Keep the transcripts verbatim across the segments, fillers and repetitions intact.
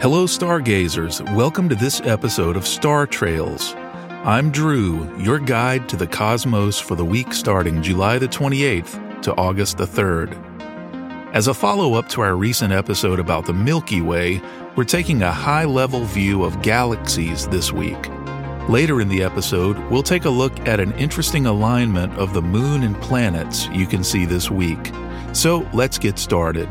Hello, stargazers. Welcome to this episode of Star Trails. I'm Drew, your guide to the cosmos for the week starting July the twenty-eighth to August the third. As a follow-up to our recent episode about the Milky Way, we're taking a high-level view of galaxies this week. Later in the episode, we'll take a look at an interesting alignment of the moon and planets you can see this week. So let's get started.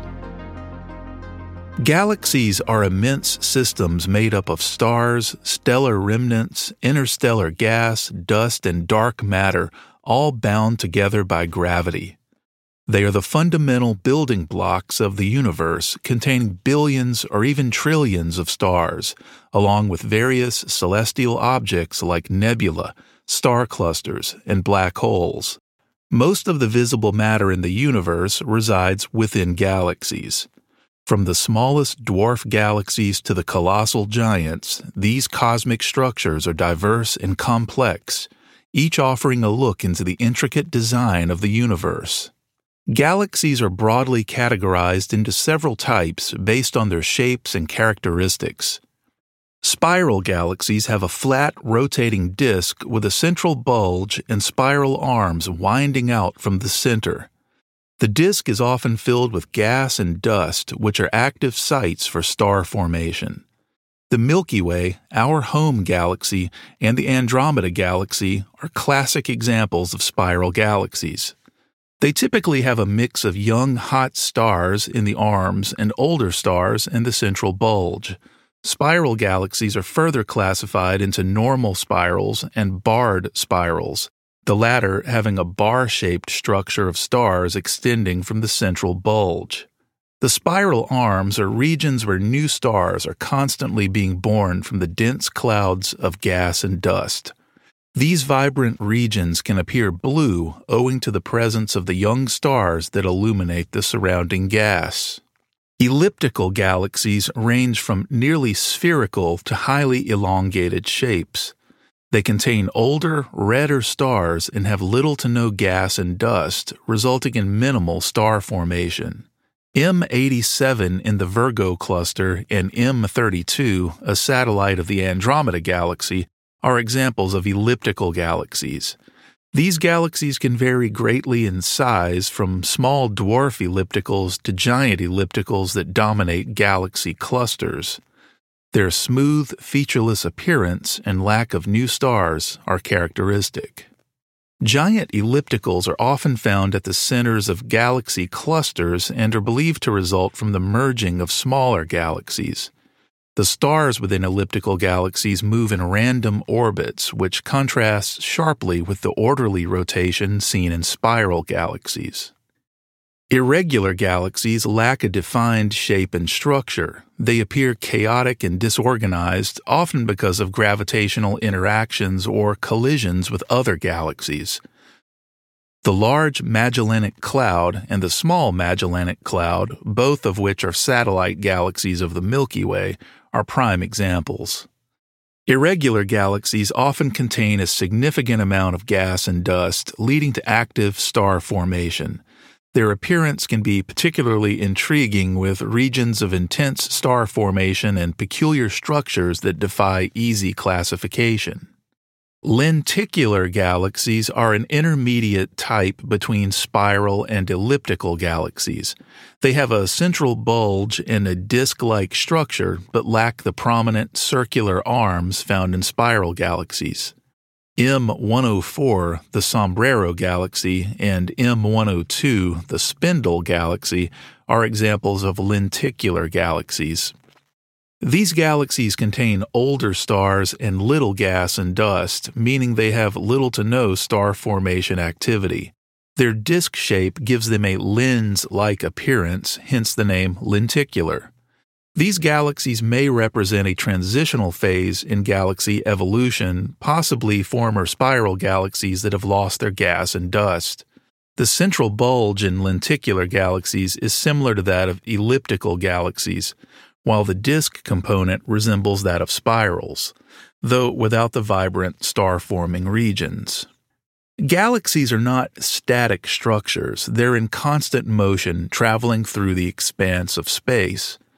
Galaxies are immense systems made up of stars, stellar remnants, interstellar gas, dust, and dark matter, all bound together by gravity. They are the fundamental building blocks of the universe, containing billions or even trillions of stars, along with various celestial objects like nebula, star clusters, and black holes. Most of the visible matter in the universe resides within galaxies. From the smallest dwarf galaxies to the colossal giants, these cosmic structures are diverse and complex, each offering a look into the intricate design of the universe. Galaxies are broadly categorized into several types based on their shapes and characteristics. Spiral galaxies have a flat, rotating disk with a central bulge and spiral arms winding out from the center. The disk is often filled with gas and dust, which are active sites for star formation. The Milky Way, our home galaxy, and the Andromeda Galaxy are classic examples of spiral galaxies. They typically have a mix of young, hot stars in the arms and older stars in the central bulge. Spiral galaxies are further classified into normal spirals and barred spirals, the latter having a bar-shaped structure of stars extending from the central bulge. The spiral arms are regions where new stars are constantly being born from the dense clouds of gas and dust. These vibrant regions can appear blue owing to the presence of the young stars that illuminate the surrounding gas. Elliptical galaxies range from nearly spherical to highly elongated shapes. They contain older, redder stars and have little to no gas and dust, resulting in minimal star formation. M eighty-seven in the Virgo cluster and M thirty-two, a satellite of the Andromeda Galaxy, are examples of elliptical galaxies. These galaxies can vary greatly in size, from small dwarf ellipticals to giant ellipticals that dominate galaxy clusters. Their smooth, featureless appearance and lack of new stars are characteristic. Giant ellipticals are often found at the centers of galaxy clusters and are believed to result from the merging of smaller galaxies. The stars within elliptical galaxies move in random orbits, which contrasts sharply with the orderly rotation seen in spiral galaxies. Irregular galaxies lack a defined shape and structure. They appear chaotic and disorganized, often because of gravitational interactions or collisions with other galaxies. The Large Magellanic Cloud and the Small Magellanic Cloud, both of which are satellite galaxies of the Milky Way, are prime examples. Irregular galaxies often contain a significant amount of gas and dust, leading to active star formation. Their appearance can be particularly intriguing with regions of intense star formation and peculiar structures that defy easy classification. Lenticular galaxies are an intermediate type between spiral and elliptical galaxies. They have a central bulge and a disc-like structure, but lack the prominent circular arms found in spiral galaxies. M one oh four, the Sombrero Galaxy, and M one oh two, the Spindle Galaxy, are examples of lenticular galaxies. These galaxies contain older stars and little gas and dust, meaning they have little to no star formation activity. Their disk shape gives them a lens-like appearance, hence the name lenticular. These galaxies may represent a transitional phase in galaxy evolution, possibly former spiral galaxies that have lost their gas and dust. The central bulge in lenticular galaxies is similar to that of elliptical galaxies, while the disk component resembles that of spirals, though without the vibrant star-forming regions. Galaxies are not static structures. They're in constant motion, traveling through the expanse of space.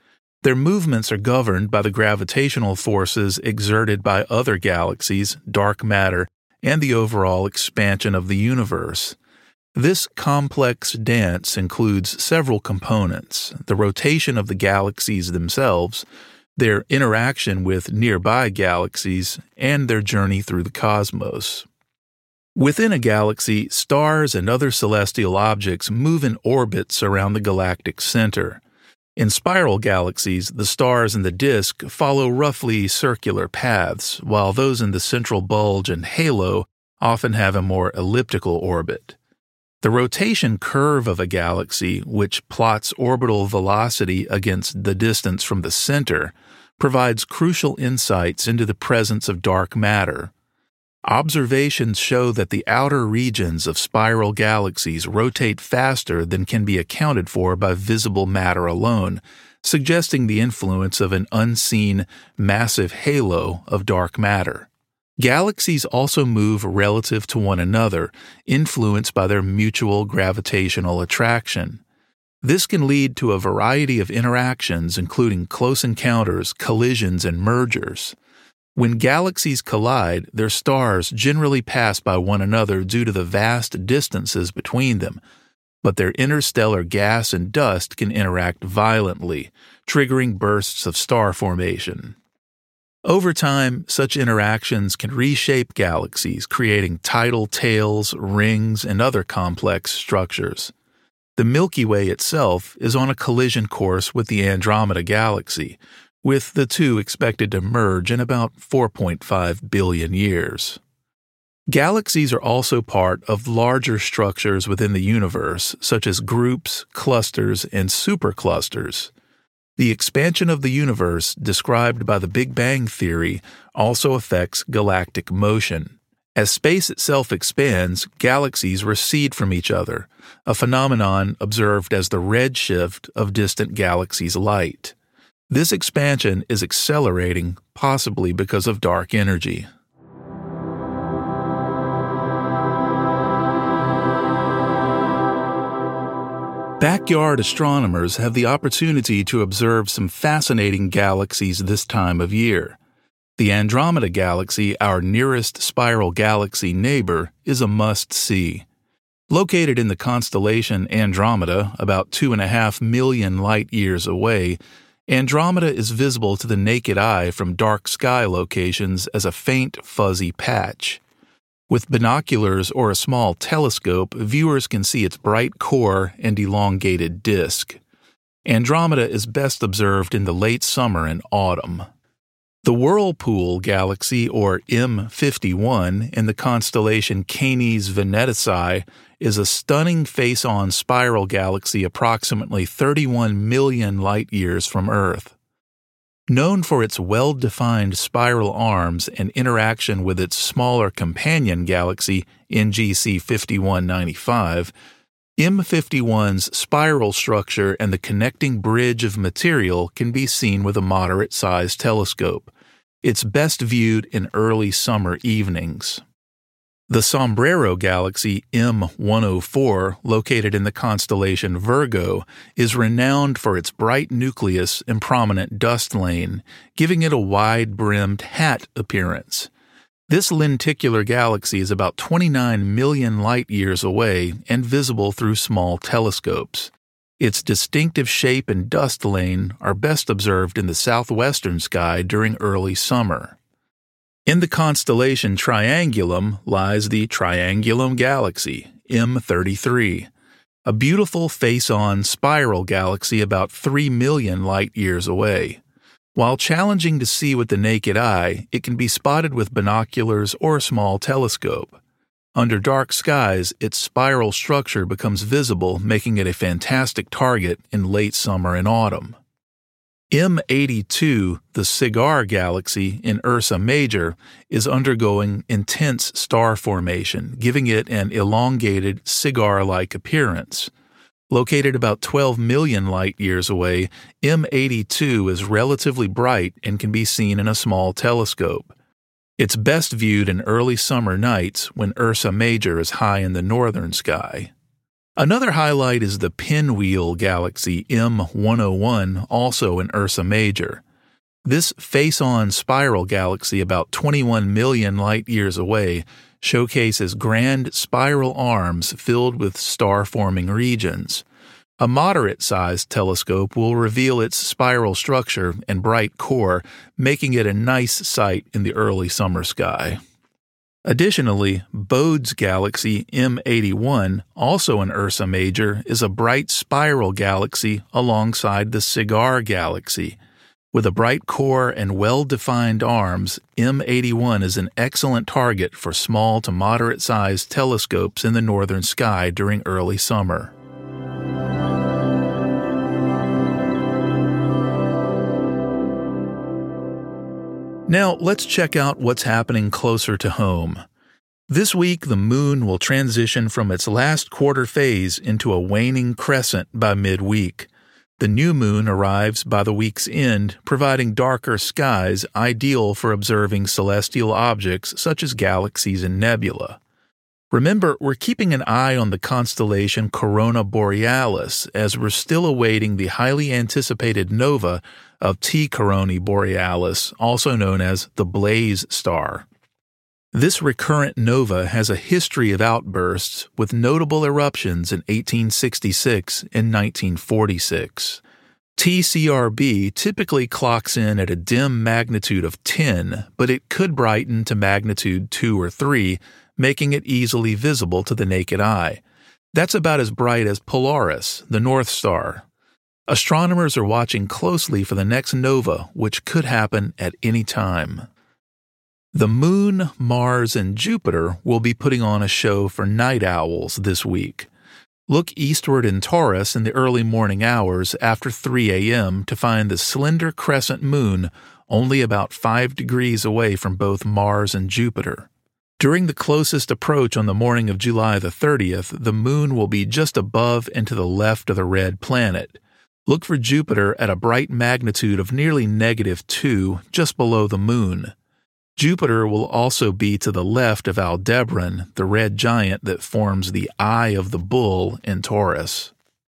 Their movements are governed by the gravitational forces exerted by other galaxies, dark matter, and the overall expansion of the universe. This complex dance includes several components: the rotation of the galaxies themselves, their interaction with nearby galaxies, and their journey through the cosmos. Within a galaxy, stars and other celestial objects move in orbits around the galactic center. In spiral galaxies, the stars in the disk follow roughly circular paths, while those in the central bulge and halo often have a more elliptical orbit. The rotation curve of a galaxy, which plots orbital velocity against the distance from the center, provides crucial insights into the presence of dark matter. Observations show that the outer regions of spiral galaxies rotate faster than can be accounted for by visible matter alone, suggesting the influence of an unseen, massive halo of dark matter. Galaxies also move relative to one another, influenced by their mutual gravitational attraction. This can lead to a variety of interactions, including close encounters, collisions, and mergers. When galaxies collide, their stars generally pass by one another due to the vast distances between them, but their interstellar gas and dust can interact violently, triggering bursts of star formation. Over time, such interactions can reshape galaxies, creating tidal tails, rings, and other complex structures. The Milky Way itself is on a collision course with the Andromeda Galaxy, with the two expected to merge in about four point five billion years. Galaxies are also part of larger structures within the universe, such as groups, clusters, and superclusters. The expansion of the universe, described by the Big Bang Theory, also affects galactic motion. As space itself expands, galaxies recede from each other, a phenomenon observed as the redshift of distant galaxies' light. This expansion is accelerating, possibly because of dark energy. Backyard astronomers have the opportunity to observe some fascinating galaxies this time of year. The Andromeda Galaxy, our nearest spiral galaxy neighbor, is a must-see. Located in the constellation Andromeda, about two and a half million light-years away, Andromeda is visible to the naked eye from dark sky locations as a faint, fuzzy patch. With binoculars or a small telescope, viewers can see its bright core and elongated disk. Andromeda is best observed in the late summer and autumn. The Whirlpool Galaxy, or M fifty-one, in the constellation Canes Venatici, is a stunning face-on spiral galaxy approximately thirty-one million light-years from Earth. Known for its well-defined spiral arms and interaction with its smaller companion galaxy N G C fifty-one ninety-five, M fifty-one's spiral structure and the connecting bridge of material can be seen with a moderate-sized telescope. It's best viewed in early summer evenings. The Sombrero Galaxy M one oh four, located in the constellation Virgo, is renowned for its bright nucleus and prominent dust lane, giving it a wide-brimmed hat appearance. This lenticular galaxy is about twenty-nine million light-years away and visible through small telescopes. Its distinctive shape and dust lane are best observed in the southwestern sky during early summer. In the constellation Triangulum lies the Triangulum Galaxy, M thirty-three, a beautiful face-on spiral galaxy about three million light-years away. While challenging to see with the naked eye, it can be spotted with binoculars or a small telescope. Under dark skies, its spiral structure becomes visible, making it a fantastic target in late summer and autumn. M eighty-two, the Cigar Galaxy in Ursa Major, is undergoing intense star formation, giving it an elongated, cigar-like appearance. Located about twelve million light-years away, M eighty-two is relatively bright and can be seen in a small telescope. It's best viewed in early summer nights when Ursa Major is high in the northern sky. Another highlight is the Pinwheel Galaxy M one oh one, also in Ursa Major. This face-on spiral galaxy about twenty-one million light-years away showcases grand spiral arms filled with star-forming regions. A moderate-sized telescope will reveal its spiral structure and bright core, making it a nice sight in the early summer sky. Additionally, Bode's Galaxy M eighty-one, also in Ursa Major, is a bright spiral galaxy alongside the Cigar Galaxy. With a bright core and well-defined arms, M eighty-one is an excellent target for small to moderate-sized telescopes in the northern sky during early summer. Now, let's check out what's happening closer to home. This week, the moon will transition from its last quarter phase into a waning crescent by midweek. The new moon arrives by the week's end, providing darker skies ideal for observing celestial objects such as galaxies and nebula. Remember, we're keeping an eye on the constellation Corona Borealis as we're still awaiting the highly anticipated nova of T Coronii Borealis, also known as the Blaze Star. This recurrent nova has a history of outbursts, with notable eruptions in eighteen sixty-six and nineteen forty-six. T C R B typically clocks in at a dim magnitude of ten, but it could brighten to magnitude two or three, making it easily visible to the naked eye. That's about as bright as Polaris, the North Star. Astronomers are watching closely for the next nova, which could happen at any time. The Moon, Mars, and Jupiter will be putting on a show for night owls this week. Look eastward in Taurus in the early morning hours after three a.m. to find the slender crescent moon only about five degrees away from both Mars and Jupiter. During the closest approach on the morning of July the thirtieth, the moon will be just above and to the left of the red planet. Look for Jupiter at a bright magnitude of nearly negative two, just below the moon. Jupiter will also be to the left of Aldebaran, the red giant that forms the Eye of the Bull in Taurus.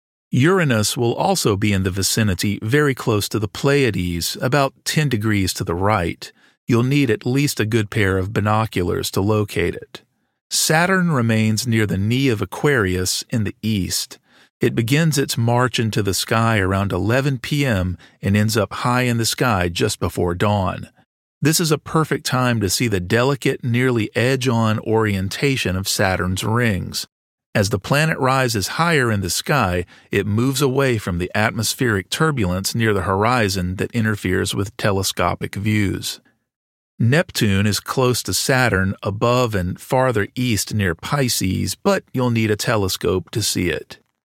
Uranus will also be in the vicinity very close to the Pleiades, about ten degrees to the right. You'll need at least a good pair of binoculars to locate it. Saturn remains near the knee of Aquarius in the east. It begins its march into the sky around eleven p.m. and ends up high in the sky just before dawn. This is a perfect time to see the delicate, nearly edge-on orientation of Saturn's rings. As the planet rises higher in the sky, it moves away from the atmospheric turbulence near the horizon that interferes with telescopic views. Neptune is close to Saturn above and farther east near Pisces, but you'll need a telescope to see it.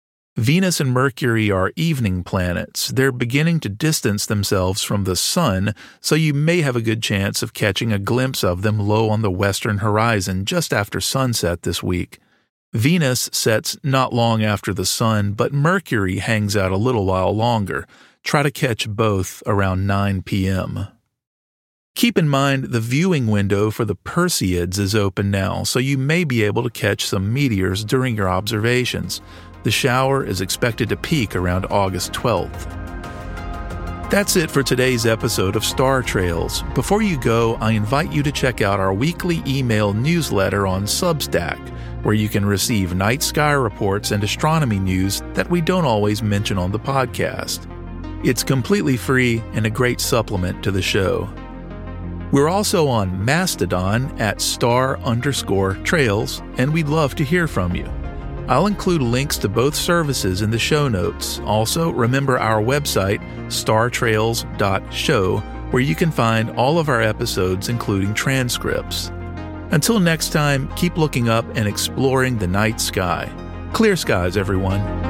Venus and Mercury are evening planets. They're beginning to distance themselves from the Sun, so you may have a good chance of catching a glimpse of them low on the western horizon just after sunset this week. Venus sets not long after the Sun, but Mercury hangs out a little while longer. Try to catch both around nine p.m. Keep in mind the viewing window for the Perseids is open now, so you may be able to catch some meteors during your observations. The shower is expected to peak around August twelfth. That's it for today's episode of Star Trails. Before you go, I invite you to check out our weekly email newsletter on Substack, where you can receive night sky reports and astronomy news that we don't always mention on the podcast. It's completely free and a great supplement to the show. We're also on Mastodon at star underscore trails, and we'd love to hear from you. I'll include links to both services in the show notes. Also, remember our website, star trails dot show, where you can find all of our episodes, including transcripts. Until next time, keep looking up and exploring the night sky. Clear skies, everyone.